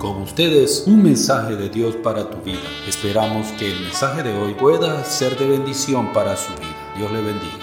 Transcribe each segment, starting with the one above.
Con ustedes, un mensaje de Dios para tu vida. Esperamos que el mensaje de hoy pueda ser de bendición para su vida. Dios le bendiga.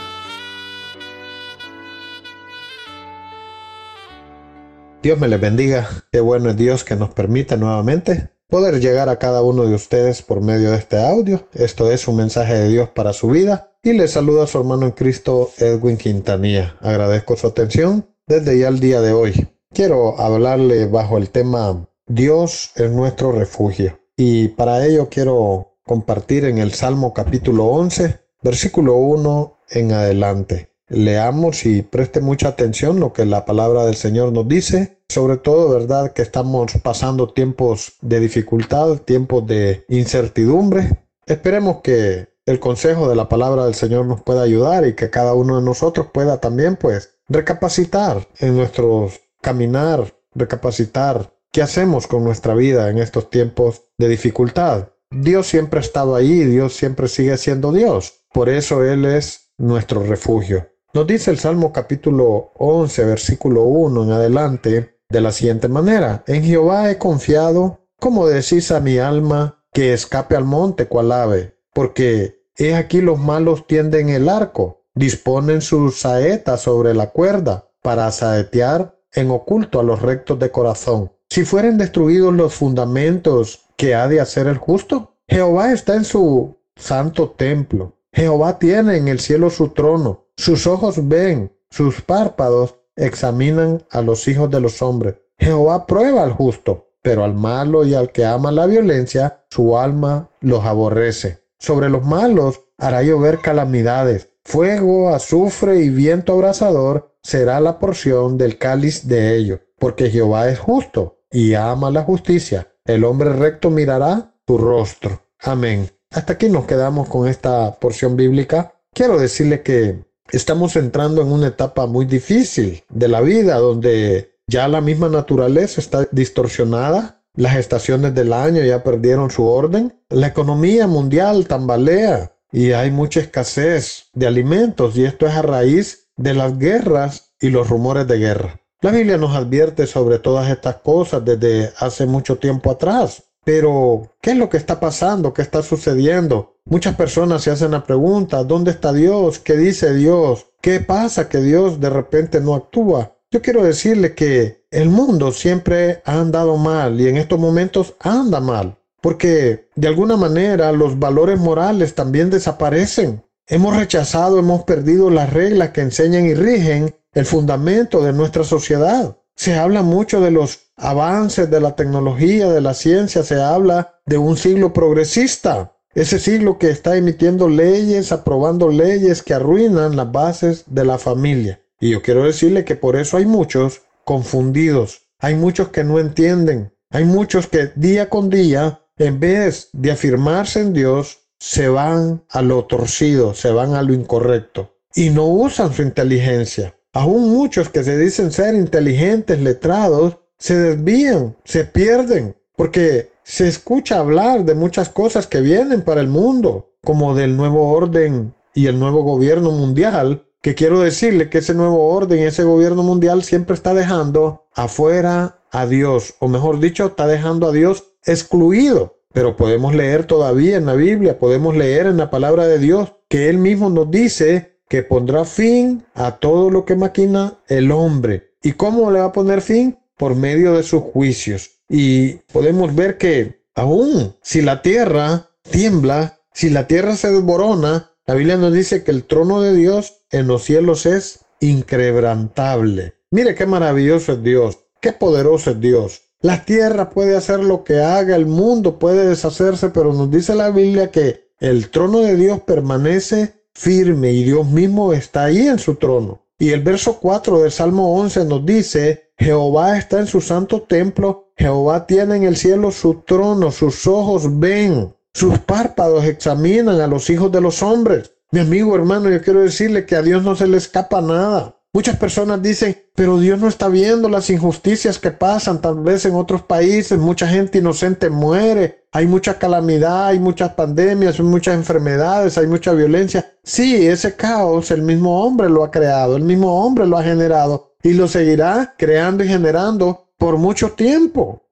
Dios me les bendiga. Qué bueno es Dios que nos permite nuevamente poder llegar a cada uno de ustedes por medio de este audio. Esto es un mensaje de Dios para su vida. Y les saluda a su hermano en Cristo, Edwin Quintanilla. Agradezco su atención desde ya el día de hoy. Quiero hablarle bajo el tema Dios es nuestro refugio. Y para ello quiero compartir en el Salmo capítulo 11, versículo 1 en adelante. Leamos y preste mucha atención lo que la palabra del Señor nos dice. Sobre todo, ¿verdad?, que estamos pasando tiempos de dificultad, tiempos de incertidumbre. Esperemos que el consejo de la palabra del Señor nos pueda ayudar y que cada uno de nosotros pueda también, recapacitar en nuestro caminar, recapacitar qué hacemos con nuestra vida en estos tiempos de dificultad. Dios siempre ha estado ahí, Dios siempre sigue siendo Dios. Por eso Él es nuestro refugio. Nos dice el Salmo capítulo 11, versículo 1 en adelante, de la siguiente manera: En Jehová he confiado, como decís a mi alma, que escape al monte cual ave, porque he aquí los malos tienden el arco, disponen sus saetas sobre la cuerda, para saetear en oculto a los rectos de corazón. Si fueren destruidos los fundamentos, ¿qué ha de hacer el justo? Jehová está en su santo templo. Jehová tiene en el cielo su trono. Sus ojos ven, sus párpados examinan a los hijos de los hombres. Jehová prueba al justo, pero al malo y al que ama la violencia, su alma los aborrece. Sobre los malos hará llover calamidades. Fuego, azufre y viento abrasador será la porción del cáliz de ellos, porque Jehová es justo y ama la justicia. El hombre recto mirará tu rostro. Amén. Hasta aquí nos quedamos con esta porción bíblica. Quiero decirle que estamos entrando en una etapa muy difícil de la vida, donde ya la misma naturaleza está distorsionada. Las estaciones del año ya perdieron su orden. La economía mundial tambalea y hay mucha escasez de alimentos, y esto es a raíz de las guerras y los rumores de guerra. La Biblia nos advierte sobre todas estas cosas desde hace mucho tiempo atrás. Pero, ¿qué es lo que está pasando? ¿Qué está sucediendo? Muchas personas se hacen la pregunta: ¿dónde está Dios? ¿Qué dice Dios? ¿Qué pasa que Dios de repente no actúa? Yo quiero decirle que el mundo siempre ha andado mal y en estos momentos anda mal, porque de alguna manera los valores morales también desaparecen. Hemos rechazado, hemos perdido las reglas que enseñan y rigen el fundamento de nuestra sociedad. Se habla mucho de los avances de la tecnología, de la ciencia, se habla de un siglo progresista. Ese siglo que está emitiendo leyes, aprobando leyes que arruinan las bases de la familia. Y yo quiero decirle que por eso hay muchos confundidos, hay muchos que no entienden, hay muchos que día con día, en vez de afirmarse en Dios, se van a lo torcido, se van a lo incorrecto y no usan su inteligencia. Aún muchos que se dicen ser inteligentes, letrados, se desvían, se pierden, porque se escucha hablar de muchas cosas que vienen para el mundo, como del nuevo orden y el nuevo gobierno mundial, que quiero decirle que ese nuevo orden y ese gobierno mundial siempre está dejando afuera a Dios, o mejor dicho, está dejando a Dios excluido. Pero podemos leer todavía en la Biblia, podemos leer en la palabra de Dios, que Él mismo nos dice que pondrá fin a todo lo que maquina el hombre. ¿Y cómo le va a poner fin? Por medio de sus juicios. Y podemos ver que aún si la tierra tiembla, si la tierra se desborona, la Biblia nos dice que el trono de Dios en los cielos es inquebrantable. Mire qué maravilloso es Dios, qué poderoso es Dios. La tierra puede hacer lo que haga, el mundo puede deshacerse, pero nos dice la Biblia que el trono de Dios permanece firme y Dios mismo está ahí en su trono. Y el verso 4 del Salmo 11 nos dice: Jehová está en su santo templo, Jehová tiene en el cielo su trono, sus ojos ven, sus párpados examinan a los hijos de los hombres. Mi amigo, hermano, yo quiero decirle que a Dios no se le escapa nada. Muchas personas dicen: pero Dios no está viendo las injusticias que pasan tal vez en otros países, mucha gente inocente muere, hay mucha calamidad, hay muchas pandemias, hay muchas enfermedades, hay mucha violencia. Sí, ese caos el mismo hombre lo ha creado, el mismo hombre lo ha generado y lo seguirá creando y generando por mucho tiempo.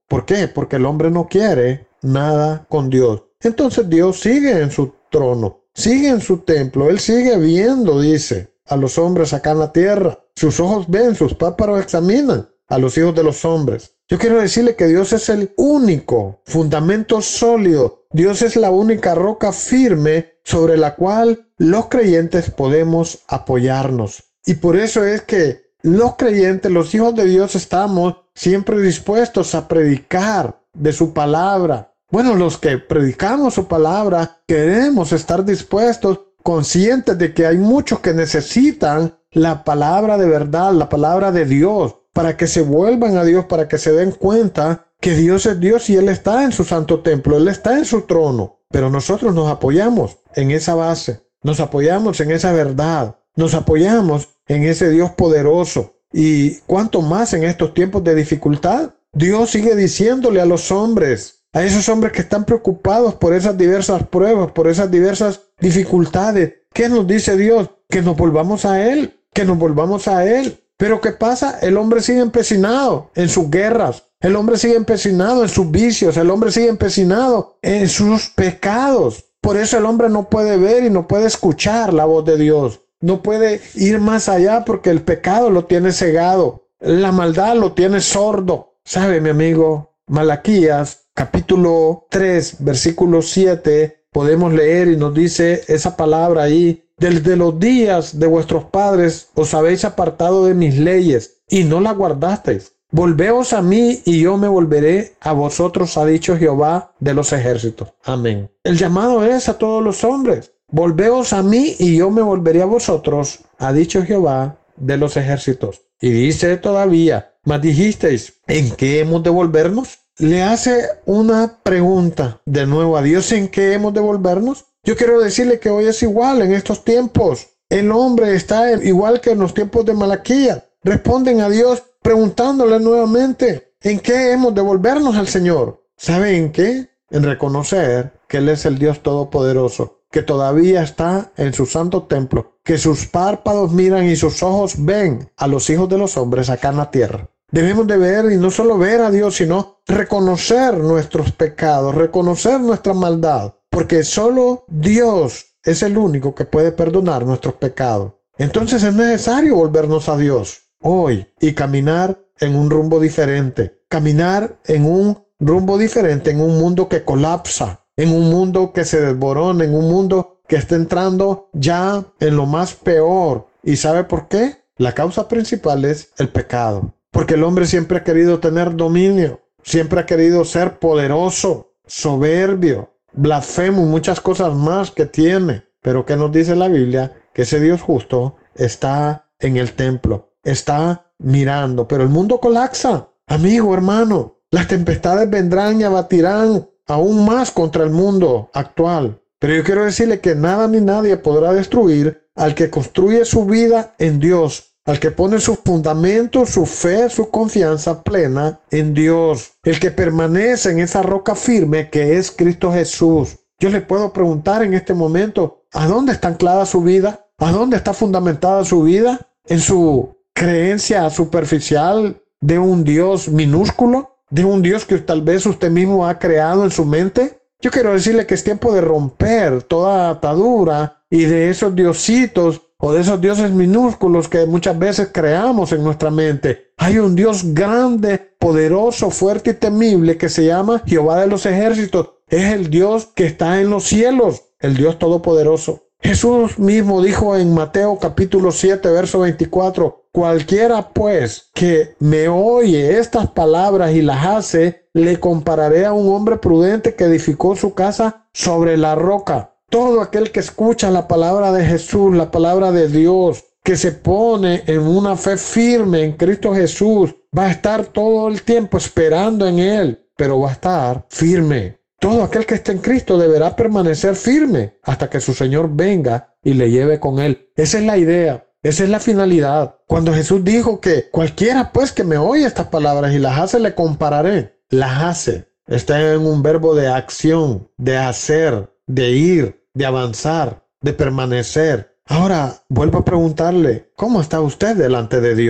¿Por qué? Porque el hombre no quiere nada con Dios. Entonces Dios sigue en su trono, sigue en su templo. Él sigue viendo, dice, a los hombres acá en la tierra. Sus ojos ven, sus párpados examinan a los hijos de los hombres. Yo quiero decirle que Dios es el único fundamento sólido. Dios es la única roca firme sobre la cual los creyentes podemos apoyarnos. Y por eso es que los creyentes, los hijos de Dios, estamos siempre dispuestos a predicar de su palabra. Bueno, los que predicamos su palabra queremos estar dispuestos, conscientes de que hay muchos que necesitan la palabra de verdad, la palabra de Dios, para que se vuelvan a Dios, para que se den cuenta que Dios es Dios y Él está en su santo templo, Él está en su trono. Pero nosotros nos apoyamos en esa base, nos apoyamos en esa verdad, nos apoyamos en ese Dios poderoso. Y cuánto más en estos tiempos de dificultad, Dios sigue diciéndole a los hombres, a esos hombres que están preocupados por esas diversas pruebas, por esas diversas dificultades. ¿Qué nos dice Dios? Que nos volvamos a Él, que nos volvamos a Él. Pero ¿qué pasa? El hombre sigue empecinado en sus guerras. El hombre sigue empecinado en sus vicios. El hombre sigue empecinado en sus pecados. Por eso el hombre no puede ver y no puede escuchar la voz de Dios. No puede ir más allá porque el pecado lo tiene cegado. La maldad lo tiene sordo. ¿Sabe, mi amigo? Malaquías, capítulo 3, versículo 7, podemos leer y nos dice esa palabra ahí. Desde los días de vuestros padres os habéis apartado de mis leyes y no las guardasteis. Volveos a mí y yo me volveré a vosotros, ha dicho Jehová de los ejércitos. Amén. El llamado es a todos los hombres. Volveos a mí y yo me volveré a vosotros, ha dicho Jehová de los ejércitos. Y dice todavía, mas dijisteis, ¿en qué hemos de volvernos? Le hace una pregunta de nuevo a Dios, ¿en qué hemos de volvernos? Yo quiero decirle que hoy es igual en estos tiempos. El hombre está igual que en los tiempos de Malaquías. Responden a Dios preguntándole nuevamente, ¿en qué hemos de volvernos al Señor? ¿Sabe en qué? En reconocer que Él es el Dios Todopoderoso, que todavía está en su santo templo, que sus párpados miran y sus ojos ven a los hijos de los hombres acá en la tierra. Debemos de ver, y no solo ver a Dios, sino reconocer nuestros pecados, reconocer nuestra maldad, porque solo Dios es el único que puede perdonar nuestros pecados. Entonces es necesario volvernos a Dios hoy y caminar en un rumbo diferente, caminar en un rumbo diferente, en un mundo que colapsa, en un mundo que se desborona, en un mundo que está entrando ya en lo más peor. ¿Y sabe por qué? La causa principal es el pecado. Porque el hombre siempre ha querido tener dominio, siempre ha querido ser poderoso, soberbio, blasfemo, muchas cosas más que tiene. Pero ¿qué nos dice la Biblia? Que ese Dios justo está en el templo, está mirando, pero el mundo colapsa. Amigo, hermano, las tempestades vendrán y abatirán aún más contra el mundo actual. Pero yo quiero decirle que nada ni nadie podrá destruir al que construye su vida en Dios, al que pone sus fundamentos, su fe, su confianza plena en Dios, el que permanece en esa roca firme que es Cristo Jesús. Yo le puedo preguntar en este momento, ¿a dónde está anclada su vida? ¿A dónde está fundamentada su vida? ¿En su creencia superficial de un Dios minúsculo? ¿De un Dios que tal vez usted mismo ha creado en su mente? Yo quiero decirle que es tiempo de romper toda atadura y de esos diositos o de esos dioses minúsculos que muchas veces creamos en nuestra mente. Hay un Dios grande, poderoso, fuerte y temible que se llama Jehová de los ejércitos. Es el Dios que está en los cielos, el Dios todopoderoso. Jesús mismo dijo en Mateo capítulo 7, verso 24, cualquiera pues que me oye estas palabras y las hace, le compararé a un hombre prudente que edificó su casa sobre la roca. Todo aquel que escucha la palabra de Jesús, la palabra de Dios, que se pone en una fe firme en Cristo Jesús, va a estar todo el tiempo esperando en Él, pero va a estar firme. Todo aquel que esté en Cristo deberá permanecer firme hasta que su Señor venga y le lleve con Él. Esa es la idea, esa es la finalidad. Cuando Jesús dijo que cualquiera pues que me oye estas palabras y las hace, le compararé. Las hace. Está en un verbo de acción, de hacer, de ir, de avanzar, de permanecer. Ahora, vuelvo a preguntarle, ¿cómo está usted delante de Dios?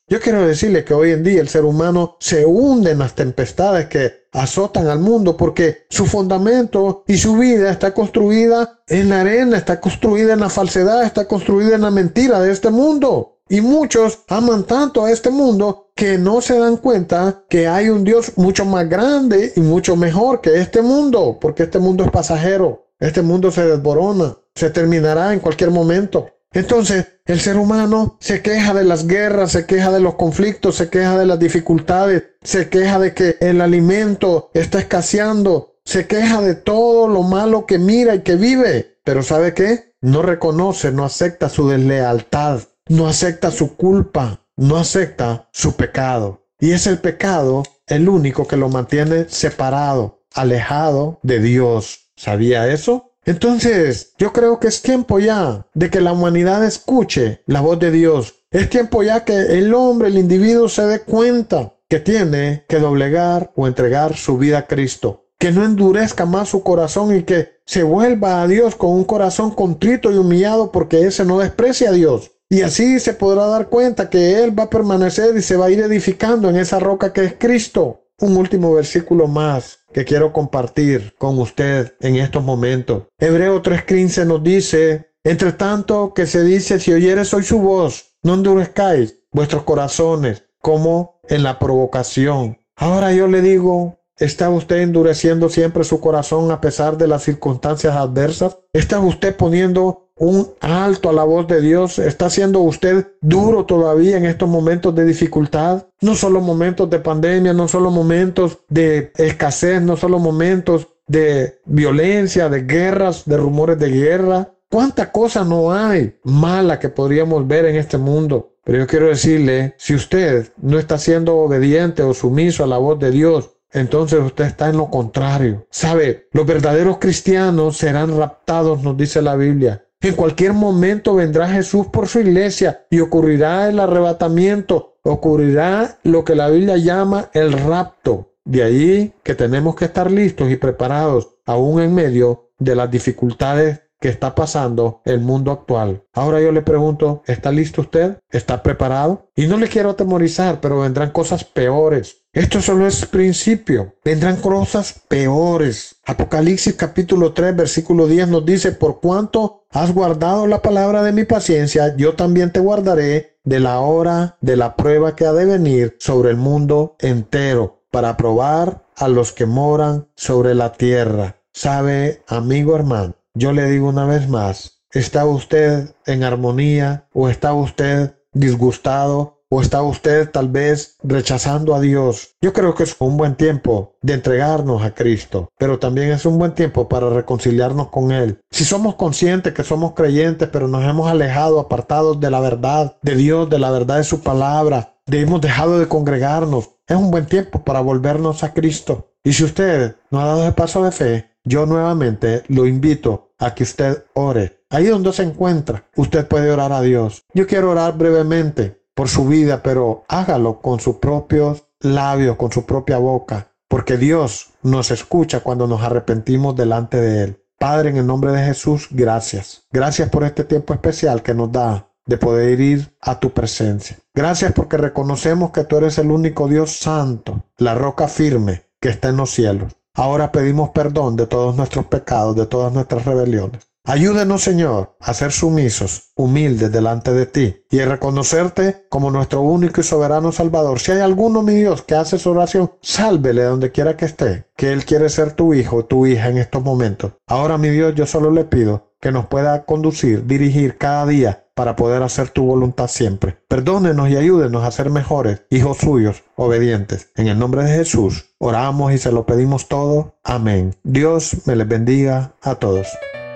Yo quiero decirle que hoy en día el ser humano se hunde en las tempestades que azotan al mundo porque su fundamento y su vida está construida en la arena, está construida en la falsedad, está construida en la mentira de este mundo. Y muchos aman tanto a este mundo que no se dan cuenta que hay un Dios mucho más grande y mucho mejor que este mundo, porque este mundo es pasajero, este mundo se desborona, se terminará en cualquier momento. Entonces, el ser humano se queja de las guerras, se queja de los conflictos, se queja de las dificultades, se queja de que el alimento está escaseando, se queja de todo lo malo que mira y que vive. Pero ¿sabe qué? No reconoce, no acepta su deslealtad, no acepta su culpa, no acepta su pecado. Y es el pecado el único que lo mantiene separado, alejado de Dios. ¿Sabía eso? Entonces, yo creo que es tiempo ya de que la humanidad escuche la voz de Dios. Es tiempo ya que el hombre, el individuo, se dé cuenta que tiene que doblegar o entregar su vida a Cristo. Que no endurezca más su corazón y que se vuelva a Dios con un corazón contrito y humillado, porque ese no desprecia a Dios. Y así se podrá dar cuenta que Él va a permanecer y se va a ir edificando en esa roca que es Cristo. Un último versículo más que quiero compartir con usted en estos momentos. Hebreo 3:15 nos dice: entre tanto que se dice, si oyeres hoy su voz, no endurezcáis vuestros corazones como en la provocación. Ahora yo le digo, ¿está usted endureciendo siempre su corazón a pesar de las circunstancias adversas? ¿Está usted poniendo un alto a la voz de Dios? ¿Está siendo usted duro todavía en estos momentos de dificultad? No solo momentos de pandemia, no solo momentos de escasez, no solo momentos de violencia, de guerras, de rumores de guerra. ¿Cuánta cosa no hay mala que podríamos ver en este mundo? Pero yo quiero decirle, si usted no está siendo obediente o sumiso a la voz de Dios, entonces usted está en lo contrario. ¿Sabe? Los verdaderos cristianos serán raptados, nos dice la Biblia. En cualquier momento vendrá Jesús por su iglesia y ocurrirá el arrebatamiento, ocurrirá lo que la Biblia llama el rapto. De ahí que tenemos que estar listos y preparados, aún en medio de las dificultades que está pasando el mundo actual. Ahora yo le pregunto, ¿está listo usted? ¿Está preparado? Y no le quiero atemorizar, pero vendrán cosas peores. Esto solo es principio. Vendrán cosas peores. Apocalipsis capítulo 3, versículo 10 nos dice: por cuanto has guardado la palabra de mi paciencia, yo también te guardaré de la hora de la prueba que ha de venir sobre el mundo entero, para probar a los que moran sobre la tierra. ¿Sabe, amigo hermano? Yo le digo una vez más, ¿está usted en armonía o está usted disgustado o está usted tal vez rechazando a Dios? Yo creo que es un buen tiempo de entregarnos a Cristo, pero también es un buen tiempo para reconciliarnos con Él. Si somos conscientes que somos creyentes, pero nos hemos alejado, apartados de la verdad de Dios, de la verdad de su palabra, hemos dejado de congregarnos, es un buen tiempo para volvernos a Cristo. Y si usted no ha dado el paso de fe, yo nuevamente lo invito a que usted ore. Ahí donde se encuentra, usted puede orar a Dios. Yo quiero orar brevemente por su vida, pero hágalo con sus propios labios, con su propia boca, porque Dios nos escucha cuando nos arrepentimos delante de Él. Padre, en el nombre de Jesús, gracias. Gracias por este tiempo especial que nos da de poder ir a tu presencia. Gracias porque reconocemos que tú eres el único Dios santo, la roca firme que está en los cielos. Ahora pedimos perdón de todos nuestros pecados, de todas nuestras rebeliones. Ayúdenos, Señor, a ser sumisos, humildes delante de ti y a reconocerte como nuestro único y soberano Salvador. Si hay alguno, mi Dios, que hace su oración, sálvele donde quiera que esté, que Él quiere ser tu hijo o tu hija en estos momentos. Ahora, mi Dios, yo solo le pido que nos pueda conducir, dirigir cada día para poder hacer tu voluntad siempre. Perdónenos y ayúdenos a ser mejores hijos suyos, obedientes. En el nombre de Jesús, oramos y se lo pedimos todo. Amén. Dios me les bendiga a todos.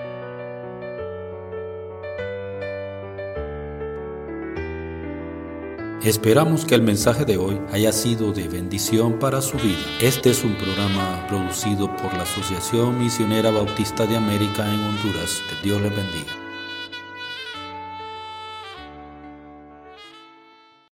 Esperamos que el mensaje de hoy haya sido de bendición para su vida. Este es un programa producido por la Asociación Misionera Bautista de América en Honduras. Que Dios les bendiga.